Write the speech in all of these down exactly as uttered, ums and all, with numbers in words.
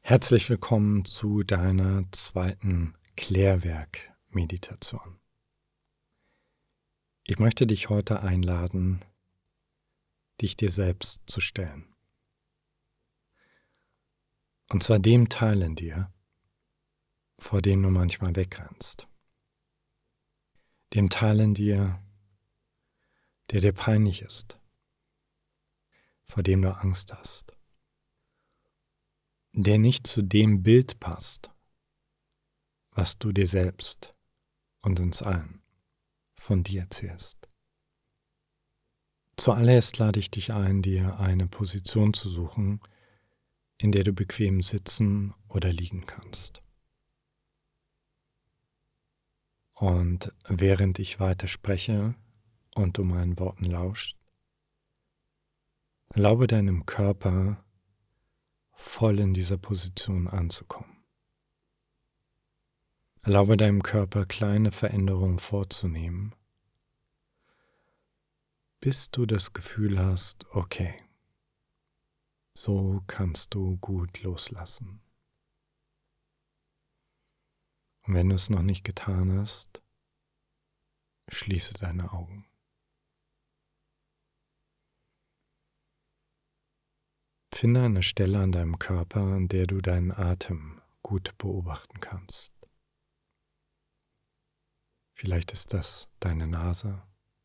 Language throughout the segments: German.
Herzlich willkommen zu deiner zweiten Klärwerk-Meditation. Ich möchte dich heute einladen, dich dir selbst zu stellen. Und zwar dem Teil in dir, vor dem du manchmal wegrennst. Dem Teil in dir, der dir peinlich ist, vor dem du Angst hast, der nicht zu dem Bild passt, was du dir selbst und uns allen von dir erzählst. Zuallererst lade ich dich ein, dir eine Position zu suchen, in der du bequem sitzen oder liegen kannst. Und während ich weiter spreche und du meinen Worten lauscht, erlaube deinem Körper, voll in dieser Position anzukommen. Erlaube deinem Körper, kleine Veränderungen vorzunehmen, bis du das Gefühl hast, okay, so kannst du gut loslassen. Und wenn du es noch nicht getan hast, schließe deine Augen. Finde eine Stelle an deinem Körper, an der du deinen Atem gut beobachten kannst. Vielleicht ist das deine Nase,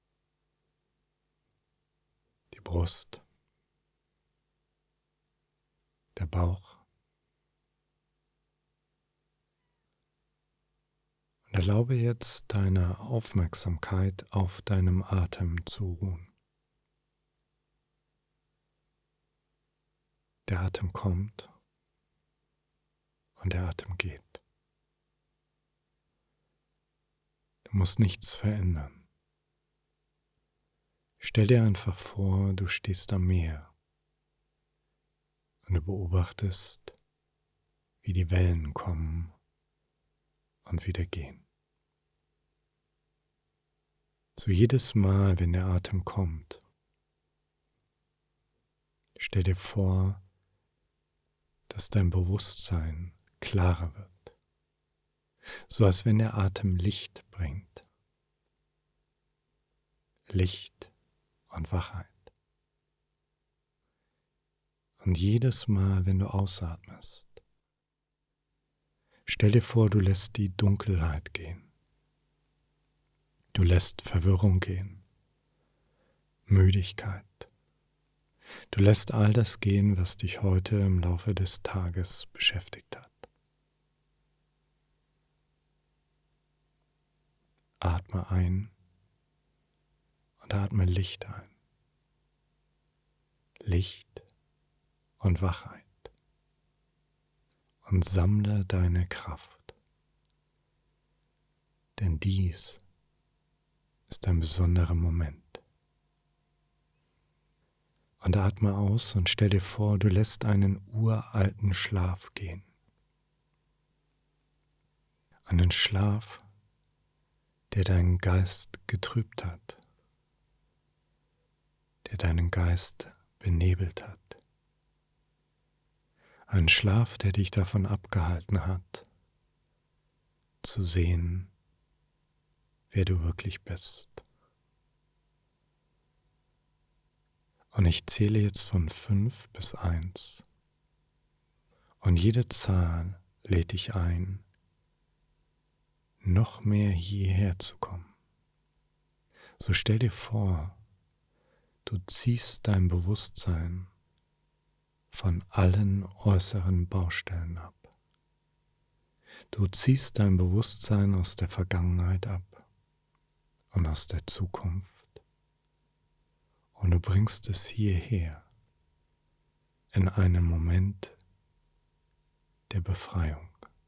die Brust, der Bauch. Und erlaube jetzt deine Aufmerksamkeit auf deinem Atem zu ruhen. Der Atem kommt und der Atem geht. Du musst nichts verändern. Stell dir einfach vor, du stehst am Meer und du beobachtest, wie die Wellen kommen und wieder gehen. So jedes Mal, wenn der Atem kommt, stell dir vor, dass dein Bewusstsein klarer wird, so als wenn der Atem Licht bringt. Licht und Wachheit. Und jedes Mal, wenn du ausatmest, stell dir vor, du lässt die Dunkelheit gehen. Du lässt Verwirrung gehen, Müdigkeit. Du lässt all das gehen, was dich heute im Laufe des Tages beschäftigt hat. Atme ein und atme Licht ein. Licht und Wachheit. Und sammle deine Kraft. Denn dies ist ein besonderer Moment. Und atme aus und stell dir vor, du lässt einen uralten Schlaf gehen. Einen Schlaf, der deinen Geist getrübt hat, der deinen Geist benebelt hat. Ein Schlaf, der dich davon abgehalten hat, zu sehen, wer du wirklich bist. Und ich zähle jetzt von fünf bis eins. Und jede Zahl lädt dich ein, noch mehr hierher zu kommen. So stell dir vor, du ziehst dein Bewusstsein von allen äußeren Baustellen ab. Du ziehst dein Bewusstsein aus der Vergangenheit ab und aus der Zukunft und du bringst es hierher in einen Moment der Befreiung.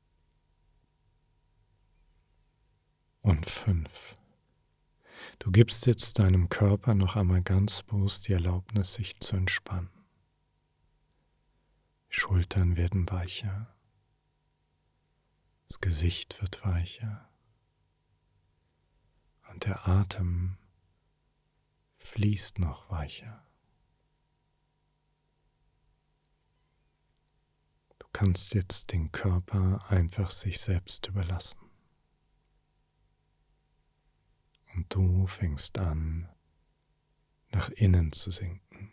Und fünf. Du gibst jetzt deinem Körper noch einmal ganz bewusst die Erlaubnis, sich zu entspannen. Schultern werden weicher, das Gesicht wird weicher und der Atem fließt noch weicher. Du kannst jetzt den Körper einfach sich selbst überlassen. Und du fängst an, nach innen zu sinken,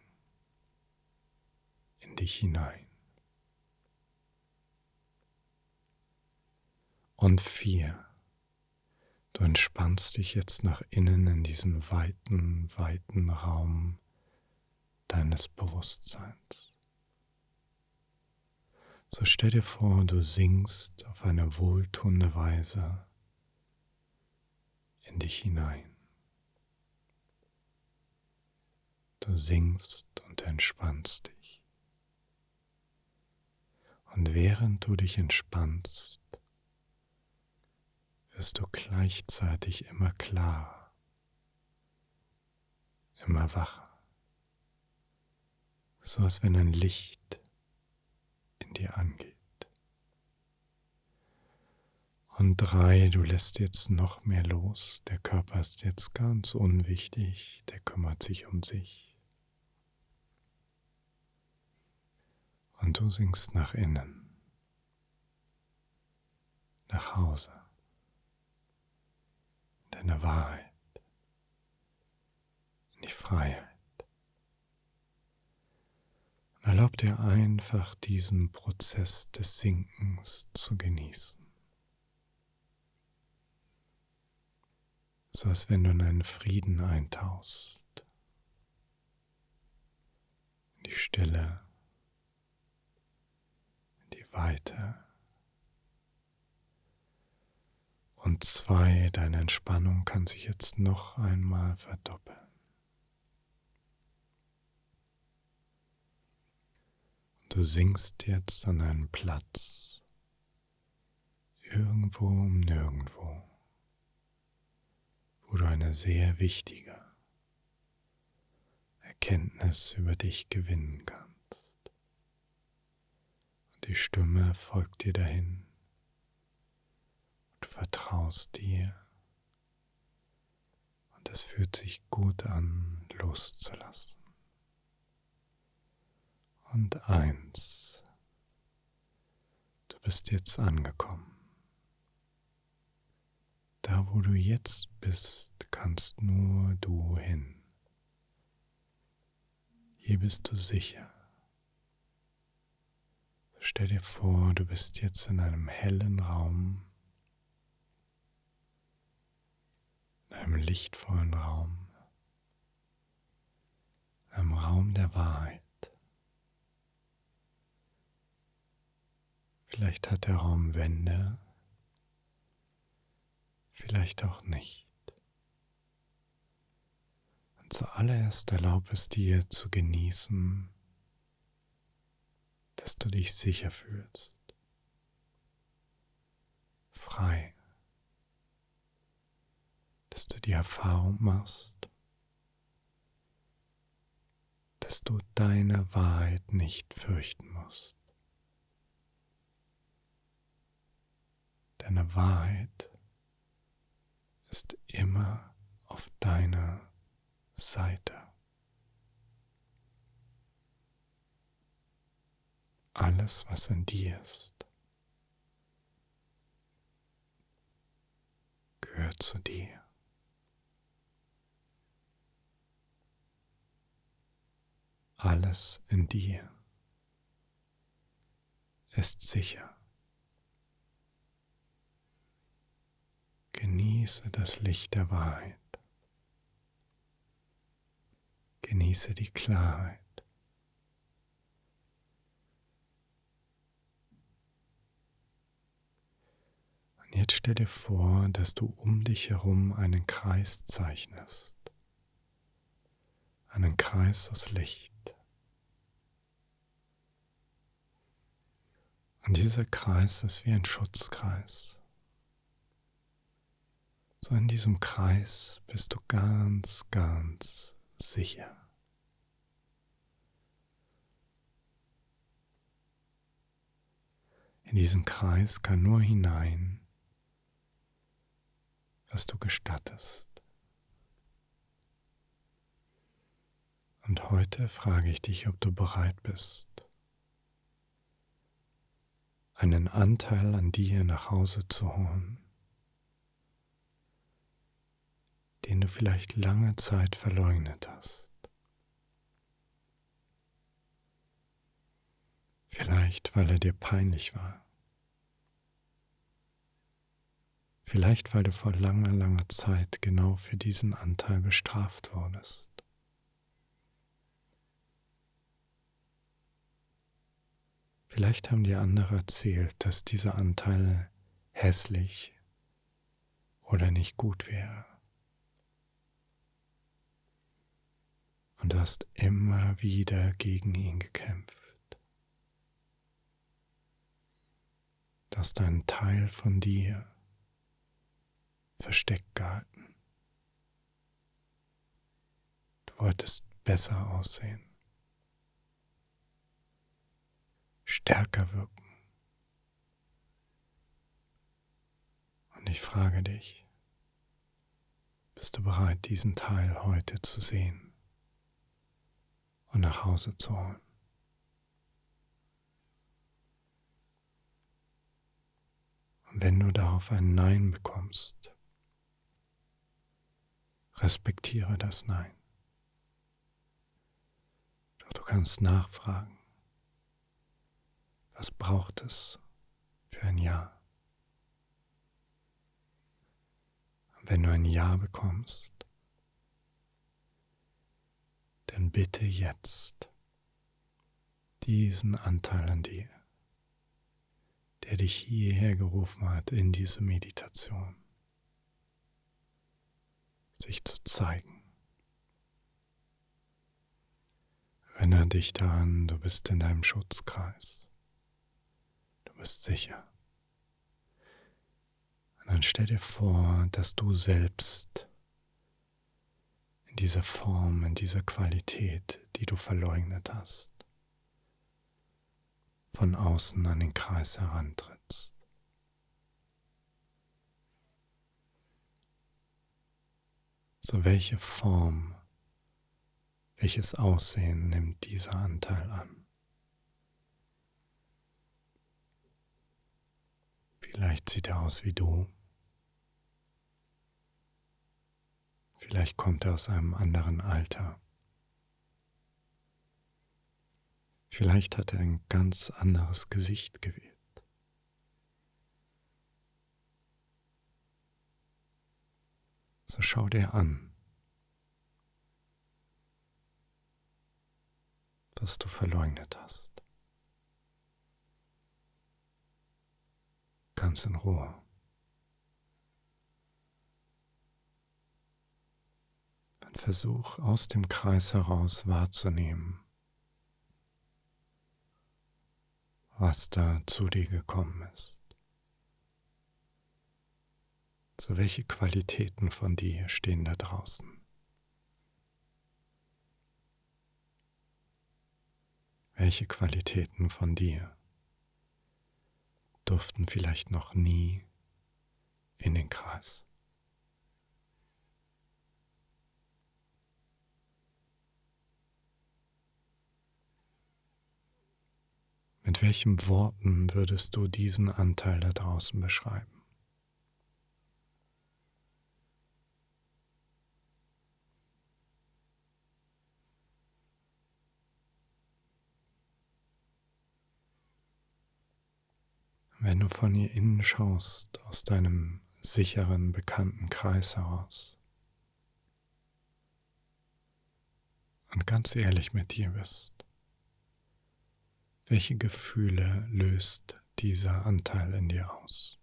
in dich hinein. Und vier. Du entspannst dich jetzt nach innen in diesen weiten, weiten Raum deines Bewusstseins. So stell dir vor, du sinkst auf eine wohltuende Weise in dich hinein. Du sinkst und entspannst dich. Und während du dich entspannst, wirst du gleichzeitig immer klarer, immer wacher, so als wenn ein Licht in dir angeht. Und drei, du lässt jetzt noch mehr los, der Körper ist jetzt ganz unwichtig, der kümmert sich um sich. Und du sinkst nach innen, nach Hause, in deine Wahrheit, in die Freiheit. Und erlaub dir einfach diesen Prozess des Sinkens zu genießen. So als wenn du in einen Frieden eintauchst, in die Stille, in die Weite. Und zwei, deine Entspannung kann sich jetzt noch einmal verdoppeln. Du sinkst jetzt an einen Platz, irgendwo um nirgendwo, wo du eine sehr wichtige Erkenntnis über dich gewinnen kannst. Und die Stimme folgt dir dahin. Du vertraust dir und es fühlt sich gut an, loszulassen. Und eins, du bist jetzt angekommen. Da, wo du jetzt bist, kannst nur du hin. Hier bist du sicher. Stell dir vor, du bist jetzt in einem hellen Raum, in einem lichtvollen Raum, in einem Raum der Wahrheit. Vielleicht hat der Raum Wände, vielleicht auch nicht. Und zuallererst erlaub es dir zu genießen, dass du dich sicher fühlst, frei, dass du die Erfahrung machst, dass du deine Wahrheit nicht fürchten musst. Deine Wahrheit ist immer auf deiner Seite. Alles, was in dir ist, gehört zu dir. Alles in dir ist sicher. Genieße das Licht der Wahrheit. Genieße die Klarheit. Und jetzt stell dir vor, dass du um dich herum einen Kreis zeichnest. Einen Kreis aus Licht. Und dieser Kreis ist wie ein Schutzkreis. So in diesem Kreis bist du ganz, ganz sicher. In diesen Kreis kann nur hinein, was du gestattest. Und heute frage ich dich, ob du bereit bist, einen Anteil an dir nach Hause zu holen, den du vielleicht lange Zeit verleugnet hast. Vielleicht, weil er dir peinlich war. Vielleicht, weil du vor langer, langer Zeit genau für diesen Anteil bestraft wurdest. Vielleicht haben dir andere erzählt, dass dieser Anteil hässlich oder nicht gut wäre. Und du hast immer wieder gegen ihn gekämpft. Du hast einen Teil von dir versteckt gehalten. Du wolltest besser aussehen, stärker wirken. Und ich frage dich, bist du bereit, diesen Teil heute zu sehen und nach Hause zu holen? Und wenn du darauf ein Nein bekommst, respektiere das Nein. Doch du kannst nachfragen, was braucht es für ein Ja? Und wenn du ein Ja bekommst, dann bitte jetzt diesen Anteil an dir, der dich hierher gerufen hat in diese Meditation, sich zu zeigen. Erinnere dich daran, du bist in deinem Schutzkreis. Du bist sicher. Und dann stell dir vor, dass du selbst in dieser Form, in dieser Qualität, die du verleugnet hast, von außen an den Kreis herantrittst. So welche Form, welches Aussehen nimmt dieser Anteil an? Vielleicht sieht er aus wie du. Vielleicht kommt er aus einem anderen Alter. Vielleicht hat er ein ganz anderes Gesicht gewählt. So schau dir an, was du verleugnet hast. Ganz in Ruhe. Dann versuch aus dem Kreis heraus wahrzunehmen, was da zu dir gekommen ist. So welche Qualitäten von dir stehen da draußen? Welche Qualitäten von dir durften vielleicht noch nie in den Kreis? Mit welchen Worten würdest du diesen Anteil da draußen beschreiben? Wenn du von hier innen schaust, aus deinem sicheren, bekannten Kreis heraus und ganz ehrlich mit dir bist, welche Gefühle löst dieser Anteil in dir aus?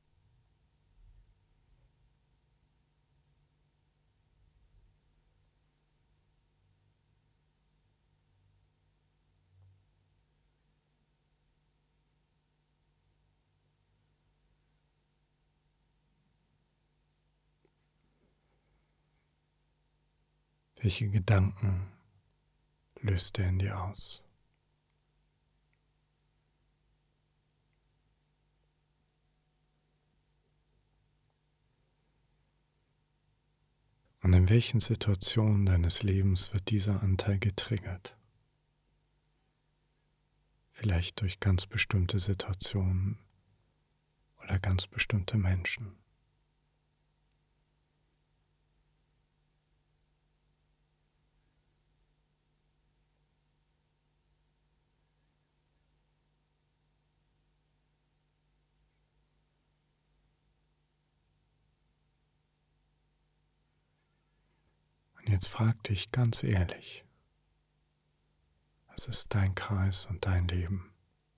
Welche Gedanken löst er in dir aus? Und in welchen Situationen deines Lebens wird dieser Anteil getriggert? Vielleicht durch ganz bestimmte Situationen oder ganz bestimmte Menschen. Und jetzt frag dich ganz ehrlich, was ist dein Kreis und dein Leben?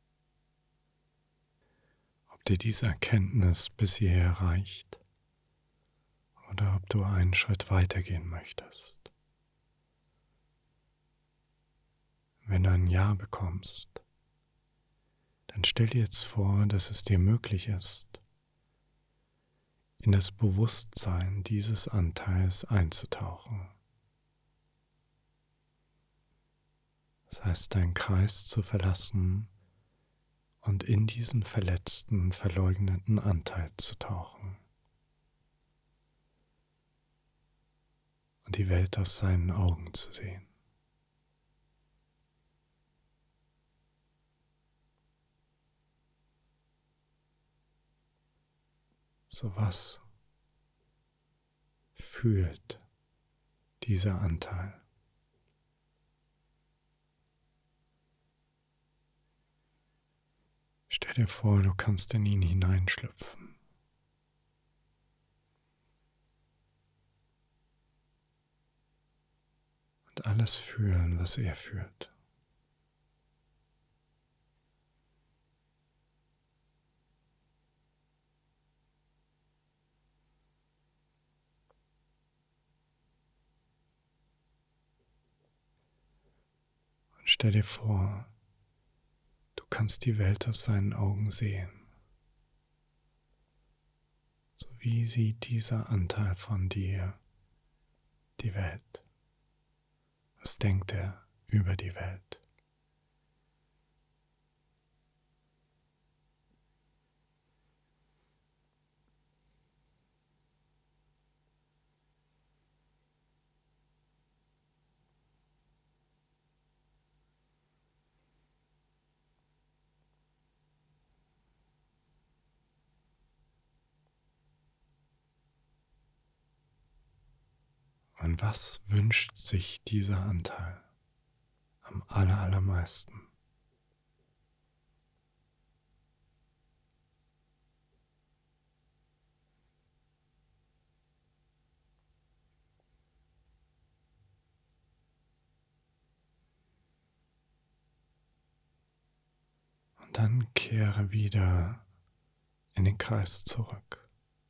Ob dir diese Erkenntnis bis hierher reicht oder ob du einen Schritt weitergehen möchtest. Wenn du ein Ja bekommst, dann stell dir jetzt vor, dass es dir möglich ist, in das Bewusstsein dieses Anteils einzutauchen. Das heißt, deinen Kreis zu verlassen und in diesen verletzten, verleugneten Anteil zu tauchen und die Welt aus seinen Augen zu sehen. So was fühlt dieser Anteil? Stell dir vor, du kannst in ihn hineinschlüpfen. Und alles fühlen, was er fühlt. Und stell dir vor, du kannst die Welt aus seinen Augen sehen. So wie sieht dieser Anteil von dir die Welt? Was denkt er über die Welt? Und was wünscht sich dieser Anteil am aller, allermeisten? Und dann kehre wieder in den Kreis zurück.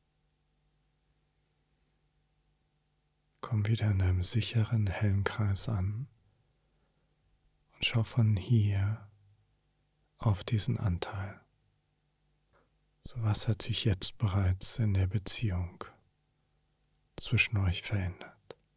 Komm wieder in deinem sicheren, hellen Kreis an und schau von hier auf diesen Anteil. So was hat sich jetzt bereits in der Beziehung zwischen euch verändert?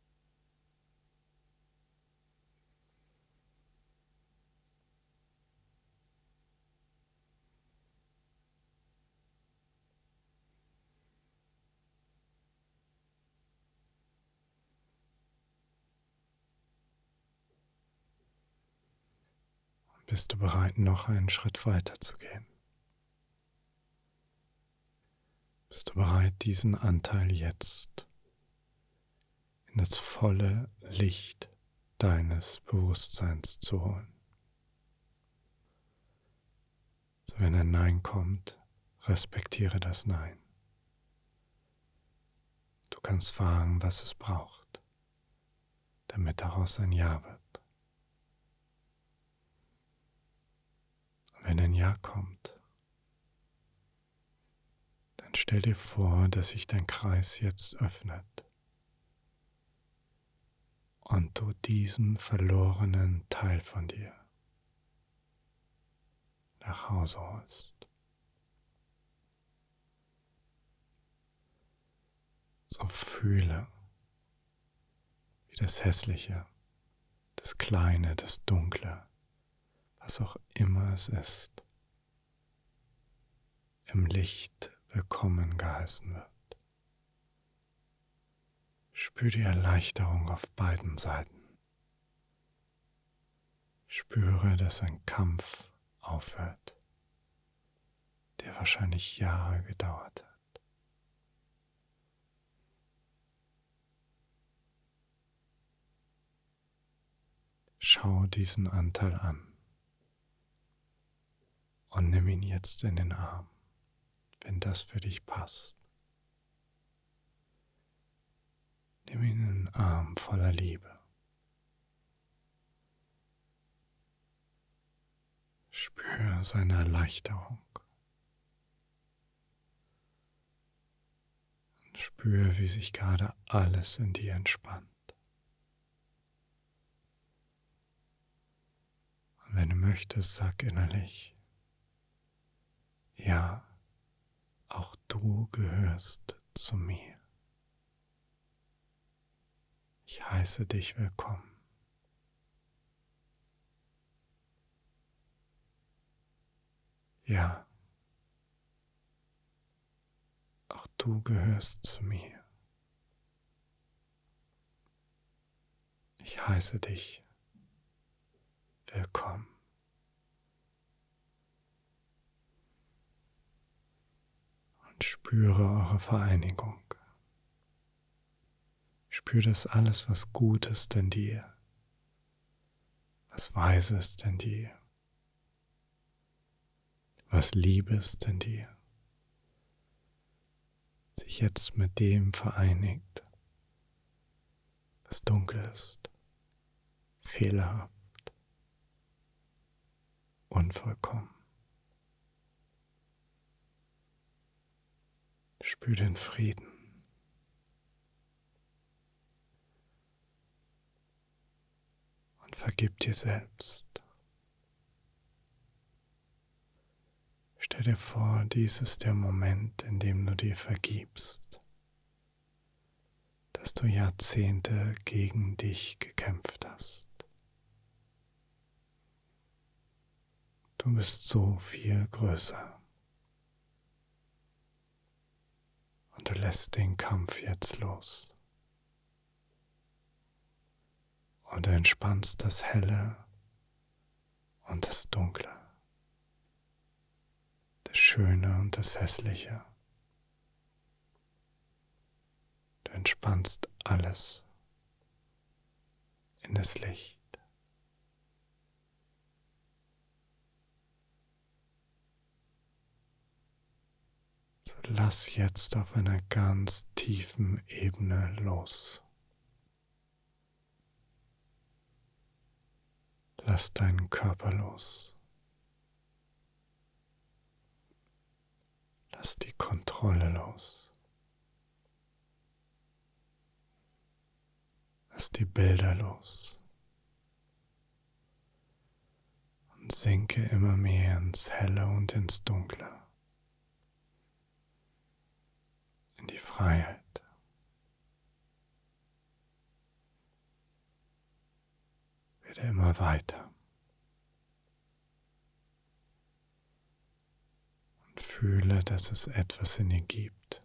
Bist du bereit, noch einen Schritt weiter zu gehen? Bist du bereit, diesen Anteil jetzt in das volle Licht deines Bewusstseins zu holen? So, wenn ein Nein kommt, respektiere das Nein. Du kannst fragen, was es braucht, damit daraus ein Ja wird. Und wenn ein Ja kommt, dann stell dir vor, dass sich dein Kreis jetzt öffnet und du diesen verlorenen Teil von dir nach Hause holst. So fühle, wie das Hässliche, das Kleine, das Dunkle, was auch immer es ist, im Licht willkommen geheißen wird. Spür die Erleichterung auf beiden Seiten. Spüre, dass ein Kampf aufhört, der wahrscheinlich Jahre gedauert hat. Schau diesen Anteil an und nimm ihn jetzt in den Arm, wenn das für dich passt. Nimm ihn in den Arm voller Liebe. Spür seine Erleichterung. Und spür, wie sich gerade alles in dir entspannt. Und wenn du möchtest, sag innerlich: Ja, auch du gehörst zu mir. Ich heiße dich willkommen. Ja, auch du gehörst zu mir. Ich heiße dich willkommen. Und spüre eure Vereinigung. Spür das alles, was gut ist in dir, was weise ist in dir, was Liebe ist in dir, sich jetzt mit dem vereinigt, was dunkel ist, fehlerhaft, unvollkommen. Spür den Frieden. Und vergib dir selbst. Stell dir vor, dies ist der Moment, in dem du dir vergibst, dass du Jahrzehnte gegen dich gekämpft hast. Du bist so viel größer. Und du lässt den Kampf jetzt los. Und du entspannst das Helle und das Dunkle, das Schöne und das Hässliche. Du entspannst alles in das Licht. So lass jetzt auf einer ganz tiefen Ebene los. Lass deinen Körper los. Lass die Kontrolle los. Lass die Bilder los. Und sinke immer mehr ins Helle und ins Dunkle. In die Freiheit. Werde immer weiter. Und fühle, dass es etwas in dir gibt,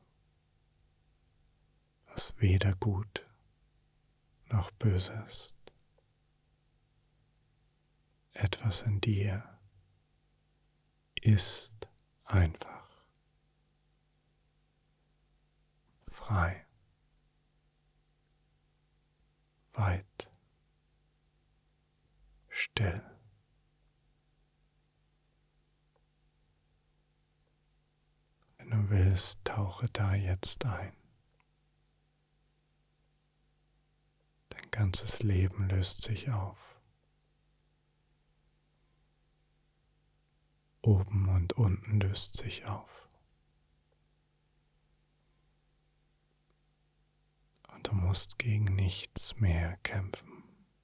was weder gut noch böse ist. Etwas in dir ist einfach frei, weit, still. Wenn du willst, tauche da jetzt ein. Dein ganzes Leben löst sich auf. Oben und unten löst sich auf. Und du musst gegen nichts mehr kämpfen.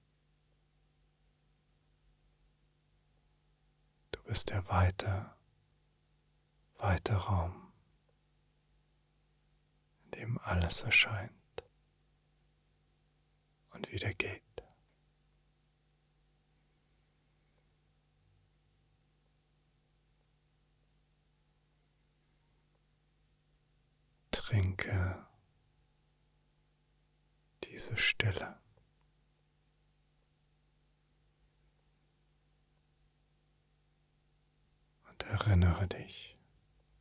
Du bist der weite, weite Raum, in dem alles erscheint und wieder geht. Trinke diese Stille. Und erinnere dich,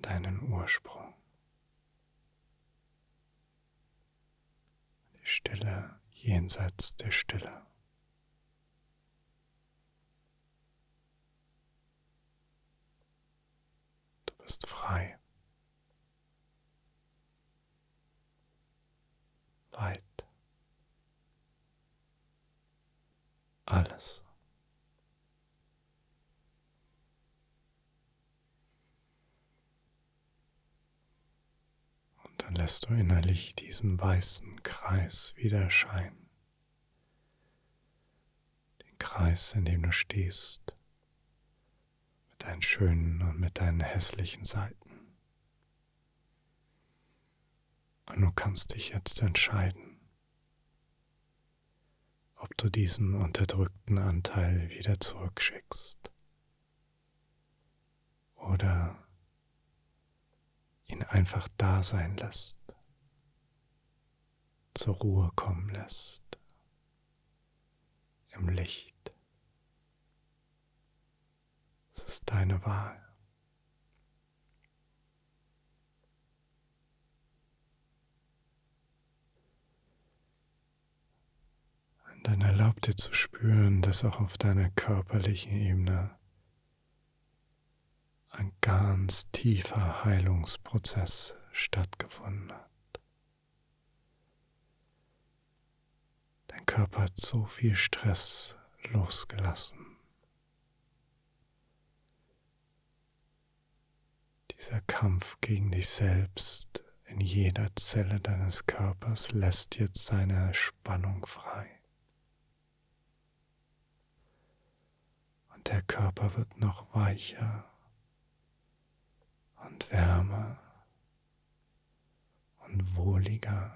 deinen Ursprung. Die Stille jenseits der Stille. Du bist frei. Weit. Alles. Und dann lässt du innerlich diesen weißen Kreis wieder erscheinen. Den Kreis, in dem du stehst, mit deinen schönen und mit deinen hässlichen Seiten. Und du kannst dich jetzt entscheiden, ob du diesen unterdrückten Anteil wieder zurückschickst oder ihn einfach da sein lässt, zur Ruhe kommen lässt, im Licht. Es ist deine Wahl. Und dann erlaub dir zu spüren, dass auch auf deiner körperlichen Ebene ein ganz tiefer Heilungsprozess stattgefunden hat. Dein Körper hat so viel Stress losgelassen. Dieser Kampf gegen dich selbst in jeder Zelle deines Körpers lässt jetzt seine Spannung frei. Und der Körper wird noch weicher und wärmer und wohliger.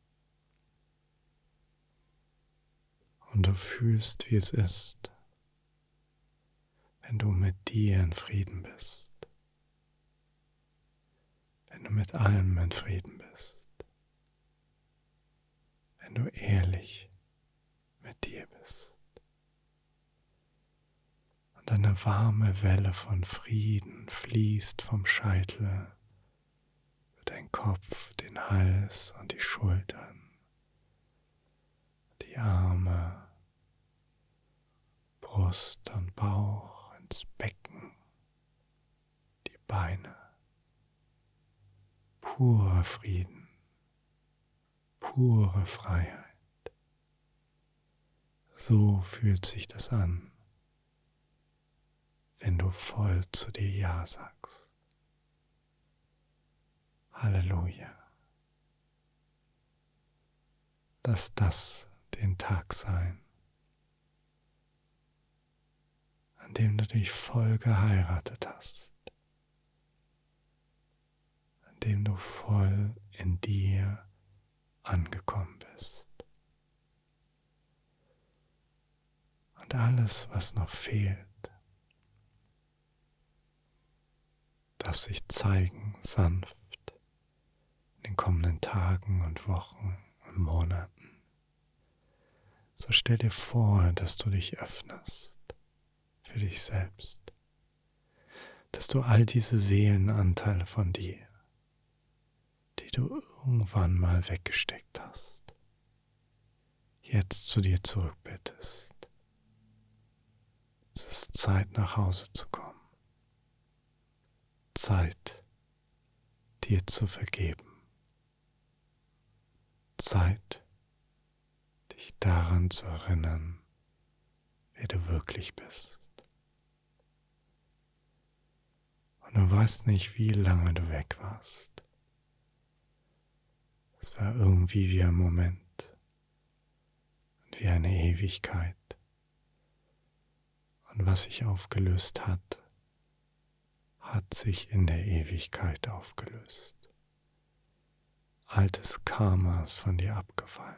Und du fühlst, wie es ist, wenn du mit dir in Frieden bist, wenn du mit allem in Frieden bist, wenn du ehrlich mit dir bist. Und eine warme Welle von Frieden fließt vom Scheitel über deinen Kopf, den Hals und die Schultern, die Arme, Brust und Bauch, ins Becken, die Beine. Purer Frieden, pure Freiheit. So fühlt sich das an, wenn du voll zu dir Ja sagst. Halleluja. Lass das den Tag sein, an dem du dich voll geheiratet hast, an dem du voll in dir angekommen bist. Und alles, was noch fehlt, darf sich zeigen, sanft, in den kommenden Tagen und Wochen und Monaten. So stell dir vor, dass du dich öffnest für dich selbst, dass du all diese Seelenanteile von dir, die du irgendwann mal weggesteckt hast, jetzt zu dir zurückbittest. Es ist Zeit, nach Hause zu kommen. Zeit, dir zu vergeben. Zeit, dich daran zu erinnern, wer du wirklich bist. Und du weißt nicht, wie lange du weg warst. Es war irgendwie wie ein Moment und wie eine Ewigkeit. Und was sich aufgelöst hat, hat sich in der Ewigkeit aufgelöst. Altes Karma ist von dir abgefallen.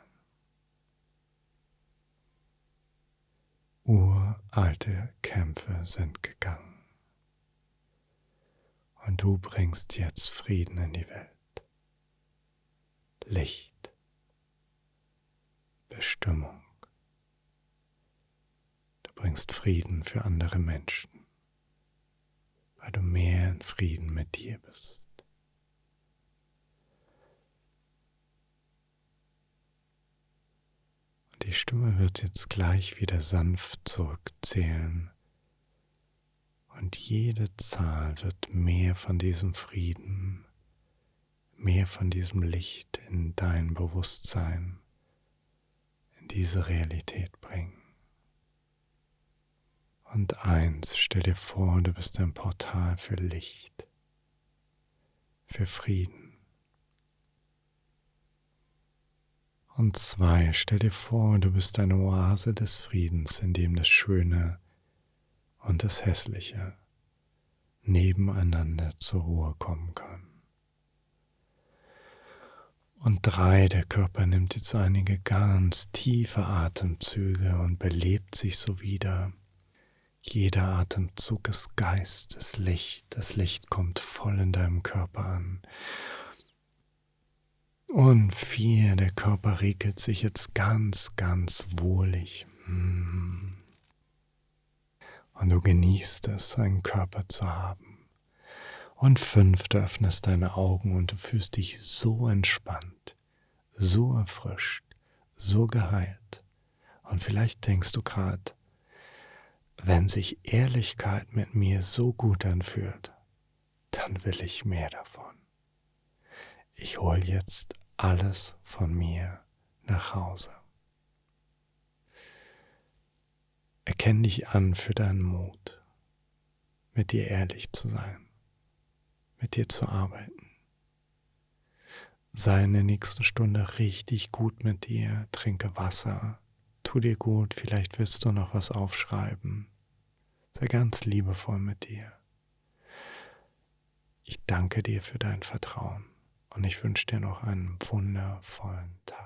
Uralte Kämpfe sind gegangen. Und du bringst jetzt Frieden in die Welt. Licht. Bestimmung. Du bringst Frieden für andere Menschen. weil du mehr in Frieden mit dir bist. Und die Stimme wird jetzt gleich wieder sanft zurückzählen. Und jede Zahl wird mehr von diesem Frieden, mehr von diesem Licht in dein Bewusstsein, in diese Realität bringen. Und eins, stell dir vor, du bist ein Portal für Licht, für Frieden. Und zwei, stell dir vor, du bist eine Oase des Friedens, in dem das Schöne und das Hässliche nebeneinander zur Ruhe kommen kann. Und drei, der Körper nimmt jetzt einige ganz tiefe Atemzüge und belebt sich so wieder. Jeder Atemzug ist Geist, ist Licht, das Licht kommt voll in deinem Körper an. Und vier, der Körper regelt sich jetzt ganz, ganz wohlig. Und du genießt es, einen Körper zu haben. Und fünf, du öffnest deine Augen und du fühlst dich so entspannt, so erfrischt, so geheilt. Und vielleicht denkst du gerade, wenn sich Ehrlichkeit mit mir so gut anfühlt, dann will ich mehr davon. Ich hole jetzt alles von mir nach Hause. Erkenn dich an für deinen Mut, mit dir ehrlich zu sein, mit dir zu arbeiten. Sei in der nächsten Stunde richtig gut mit dir, trinke Wasser, tu dir gut, vielleicht willst du noch was aufschreiben. Sei ganz liebevoll mit dir. Ich danke dir für dein Vertrauen und ich wünsche dir noch einen wundervollen Tag.